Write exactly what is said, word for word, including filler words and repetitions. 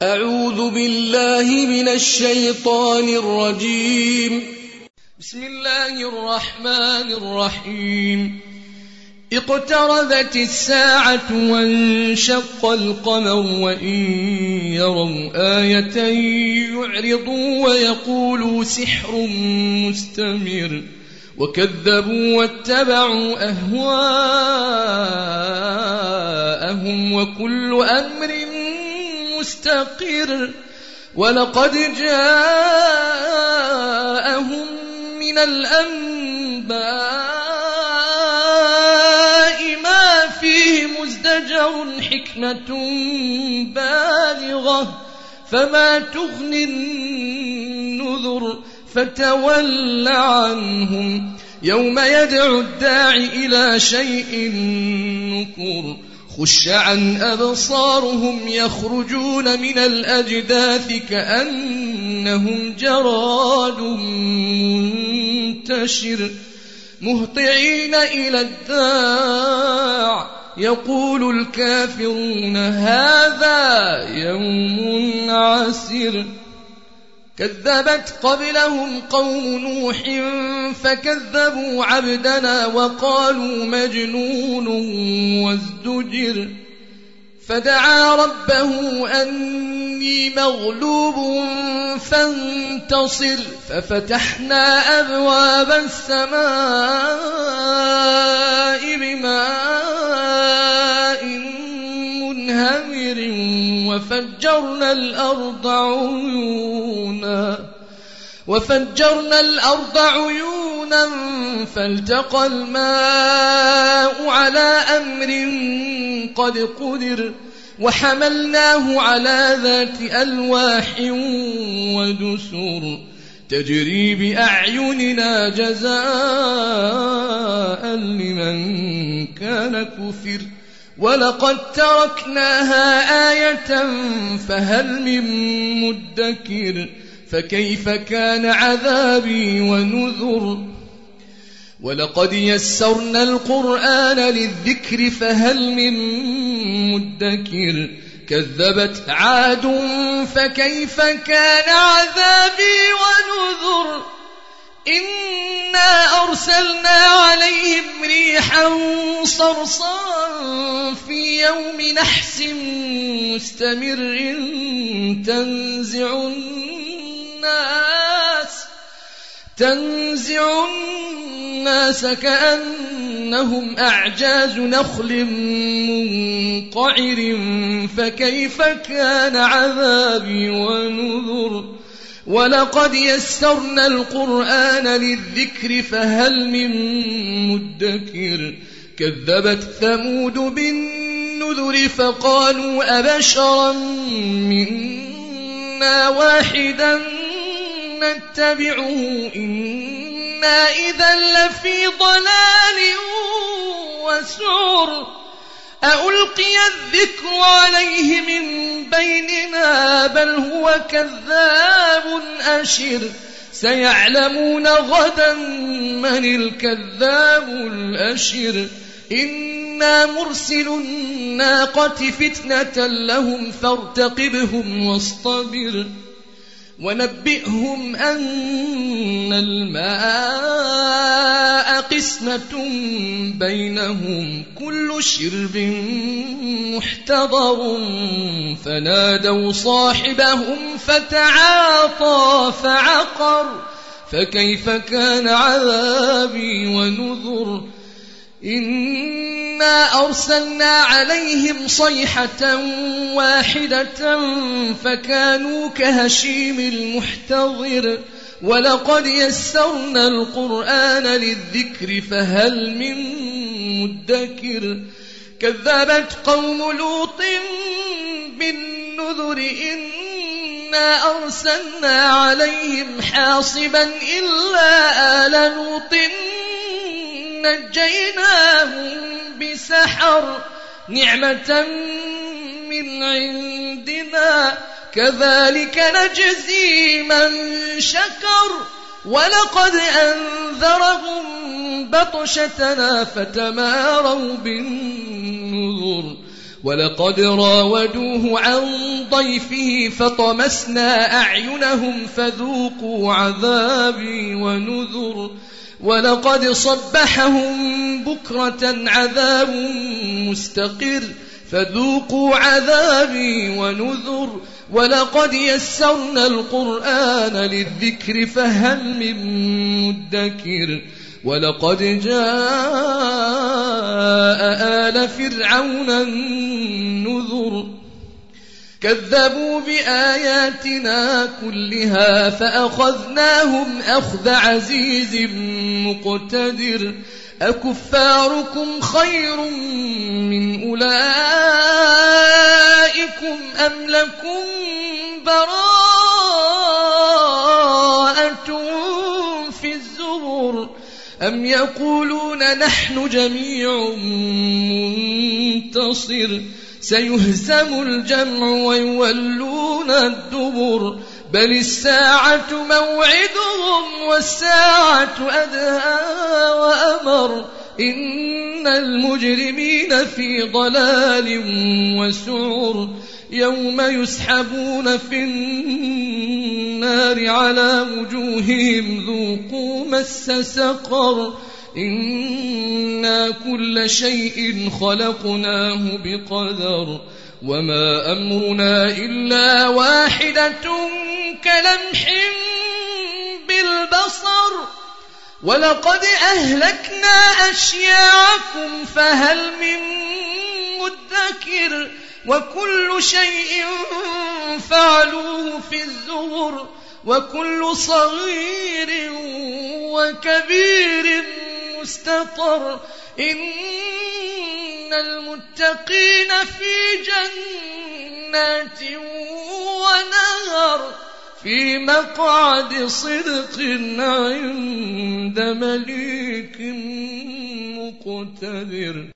أعوذ بالله من الشيطان الرجيم. بسم الله الرحمن الرحيم. اقتربت الساعة وانشق القمر وإن يروا آية يعرضوا ويقولوا سحر مستمر وكذبوا واتبعوا أهواءهم وكل أمر مستقر ولقد جاءهم من الأنباء ما فيه مزدجر حكمة بالغة فما تغني النذر فتول عنهم يوم يدعو الداعي إلى شيء نكر خش عن أبصارهم يخرجون من الأجداث كأنهم جراد منتشر مهطعين إلى الداع يقول الكافرون هذا يوم عسر كذبت قبلهم قوم نوح فكذبوا عبدنا وقالوا مجنون وازدجر فدعا ربه أني مغلوب فانتصر ففتحنا أبواب السماء بماء منهمر وفجرنا الأرض عيونا وفجرنا الأرض عيونا فالتقى الماء على أمر قد قدر وحملناه على ذات ألواح ودسر تجري بأعيننا جزاء لمن كان كفر ولقد تركناها آية فهل من مدكر فكيف كان عذابي ونذر ولقد يسرنا القرآن للذكر فهل من مدكر كذبت عاد فكيف كان عذابي ونذر إنا أرسلنا عليهم ريحا صرصرا في يوم نحس مستمر تنزع الناس تنزع الناس كأنهم أعجاز نخل منقعر فكيف كان عذابي ونذر ولقد يسرنا القرآن للذكر فهل من مدكر كذبت ثمود بالنذر فقالوا أبشرا منا واحدا نتبعه إنا إذا لفي ضلال وسعر أألقي الذكر عليه من بيننا بل هو كذاب أشر سيعلمون غدا من الكذاب الأشر إنا مرسل الناقة فتنة لهم فارتقبهم واصطبر ونبئهم أن الماء قسمة بينهم كل شرب محتضر فنادوا صاحبهم فتعاطى فعقر فكيف كان عذابي ونذر إنا أرسلنا عليهم صيحة واحدة فكانوا كهشيم المحتضر ولقد يسرنا القرآن للذكر فهل من مدكر كذبت قوم لوط بالنذر إنا أرسلنا عليهم حاصبا إلا آل لوط نجيناهم بسحر نعمة من عندنا كذلك نجزي من شكر ولقد أنذرهم بطشتنا فتماروا بالنذر ولقد راودوه عن ضيفه فطمسنا أعينهم فذوقوا عذابي ونذر ولقد صبحهم بكرة عذاب مستقر فذوقوا عذابي ونذر ولقد يسرنا القرآن للذكر فهل من مدكر ولقد جاء آل فرعون النذر كذبوا بآياتنا كلها فأخذناهم أخذ عزيز مقتدر أكفاركم خير من أولئكم أم لكم براءة في الزبر أم يقولون نحن جميع منتصر سيهزم الجمع ويولون الدبر بل الساعة موعدهم والساعة أدهى وأمر إن المجرمين في ضلال وسعر يوم يسحبون في النار على وجوههم ذوقوا مس سقر إنا كل شيء خلقناه بقدر وما أمرنا إلا واحدة كلمح بالبصر ولقد أهلكنا أشياعكم فهل من مدكر وكل شيء فعلوه في الزبر وكل صغير وكبير مستطر إن المتقين في جنات ونهر في مقعد صدق عند مليك مقتدر.